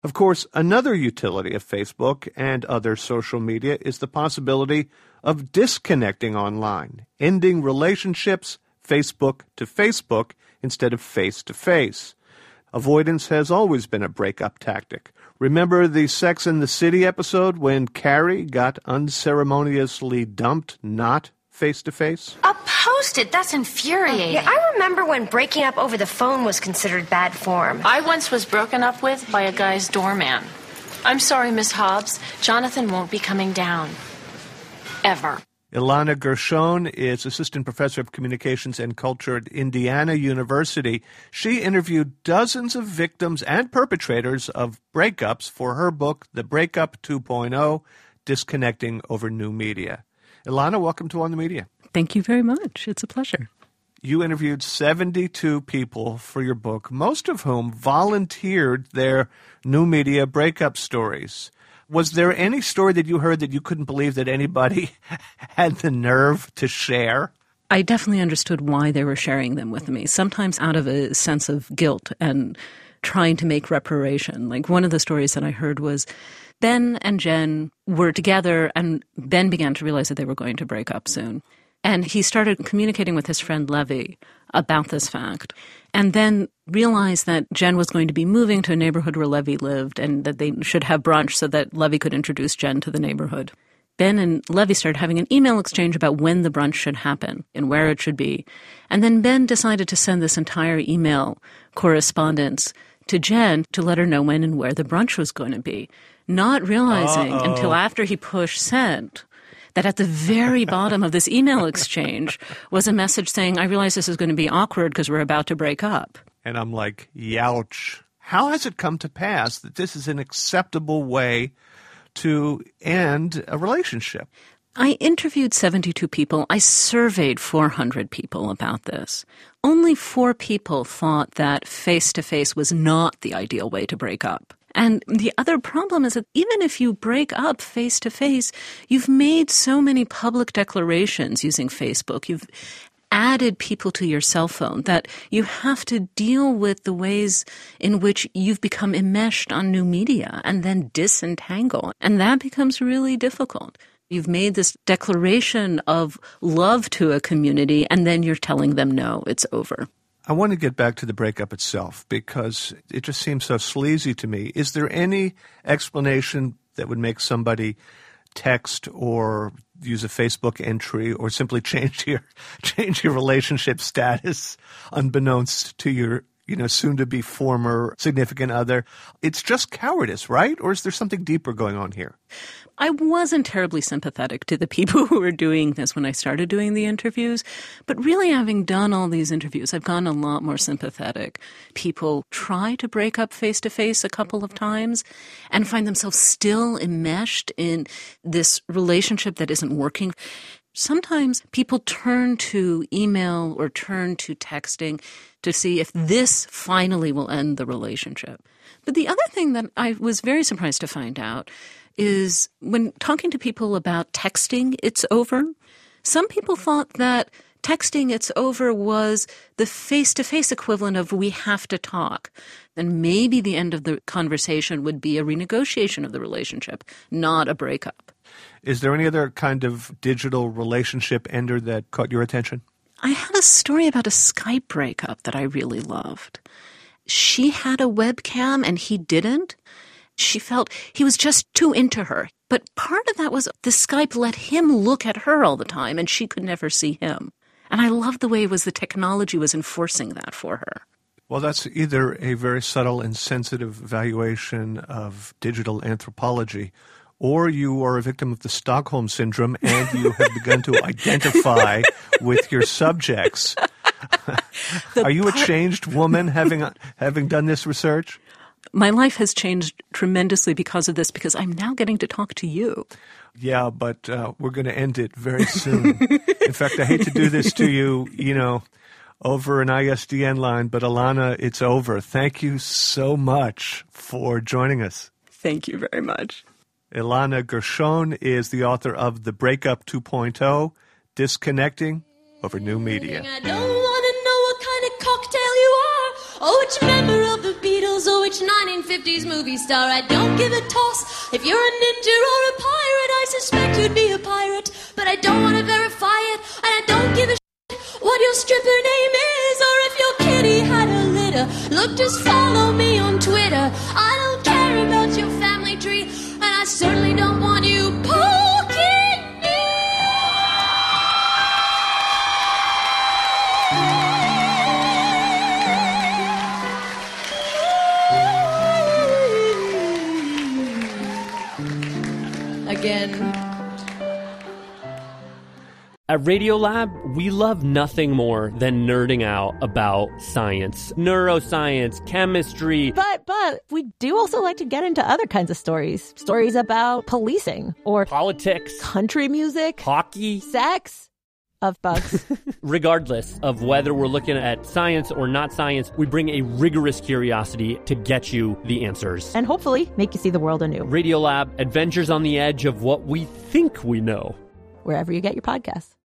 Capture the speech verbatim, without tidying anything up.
Of course, another utility of Facebook and other social media is the possibility of disconnecting online, ending relationships Facebook to Facebook instead of face-to-face. Avoidance has always been a breakup tactic. Remember the Sex and the City episode when Carrie got unceremoniously dumped not face-to-face? A post-it, that's infuriating. Yeah, I remember when breaking up over the phone was considered bad form. I once was broken up with by a guy's doorman. I'm sorry, Miss Hobbs. Jonathan won't be coming down. Ever. Ilana Gershon is Assistant Professor of Communications and Culture at Indiana University. She interviewed dozens of victims and perpetrators of breakups for her book, The Breakup two point oh, Disconnecting Over New Media. Ilana, welcome to On the Media. Thank you very much. It's a pleasure. You interviewed seventy-two people for your book, most of whom volunteered their new media breakup stories. Was there any story that you heard that you couldn't believe that anybody had the nerve to share? I definitely understood why they were sharing them with me, sometimes out of a sense of guilt and trying to make reparation. Like one of the stories that I heard was Ben and Jen were together, and Ben began to realize that they were going to break up soon. And he started communicating with his friend Levy about this fact, and then realized that Jen was going to be moving to a neighborhood where Levy lived and that they should have brunch so that Levy could introduce Jen to the neighborhood. Ben and Levy started having an email exchange about when the brunch should happen and where it should be. And then Ben decided to send this entire email correspondence to Jen to let her know when and where the brunch was going to be, not realizing Uh-oh. until after he pushed send that at the very bottom of this email exchange was a message saying, I realize this is going to be awkward because we're about to break up. And I'm like, youch. How has it come to pass that this is an acceptable way to end a relationship? I interviewed seventy-two people. I surveyed four hundred people about this. Only four people thought that face-to-face was not the ideal way to break up. And the other problem is that even if you break up face-to-face, you've made so many public declarations using Facebook. You've added people to your cell phone that you have to deal with the ways in which you've become enmeshed on new media and then disentangle. And that becomes really difficult. You've made this declaration of love to a community, and then you're telling them, no, it's over. I want to get back to the breakup itself because it just seems so sleazy to me. Is there any explanation that would make somebody text or use a Facebook entry or simply change your change your relationship status unbeknownst to your, you know, soon-to-be former significant other? It's just cowardice, right? Or is there something deeper going on here? I wasn't terribly sympathetic to the people who were doing this when I started doing the interviews, but really having done all these interviews, I've gotten a lot more sympathetic. People try to break up face-to-face a couple of times and find themselves still enmeshed in this relationship that isn't working. Sometimes people turn to email or turn to texting to see if this finally will end the relationship. But the other thing that I was very surprised to find out is when talking to people about texting, it's over, some people thought that texting, it's over was the face-to-face equivalent of we have to talk. And maybe the end of the conversation would be a renegotiation of the relationship, not a breakup. Is there any other kind of digital relationship ender that caught your attention? I had a story about a Skype breakup that I really loved. She had a webcam and he didn't. She felt he was just too into her. But part of that was the Skype let him look at her all the time and she could never see him. And I loved the way it was the technology was enforcing that for her. Well, that's either a very subtle and sensitive valuation of digital anthropology, or you are a victim of the Stockholm Syndrome and you have begun to identify with your subjects. Are you a changed woman having having done this research? My life has changed tremendously because of this, because I'm now getting to talk to you. Yeah, but uh, we're going to end it very soon. In fact, I hate to do this to you, you know, over an I S D N line, but Ilana, it's over. Thank you so much for joining us. Thank you very much. Ilana Gershon is the author of The Breakup two point oh, Disconnecting Over New Media. I don't want to know what kind of cocktail you are or which member of the Beatles Beatles or which nineteen fifties movie star. I don't give a toss. If you're a ninja or a pirate, I suspect you'd be a pirate. But I don't want to verify it, and I don't give a shit what your stripper name is, or if your kitty had a litter. Look, just follow me on Twitter. I don't care about your family tree, and I certainly don't want you poking me. Again. At Radiolab, we love nothing more than nerding out about science, neuroscience, chemistry. But, but we do also like to get into other kinds of stories. Stories about policing or politics, country music, hockey, sex, of bugs. Regardless of whether we're looking at science or not science, we bring a rigorous curiosity to get you the answers. And hopefully make you see the world anew. Radiolab, adventures on the edge of what we think we know. Wherever you get your podcasts.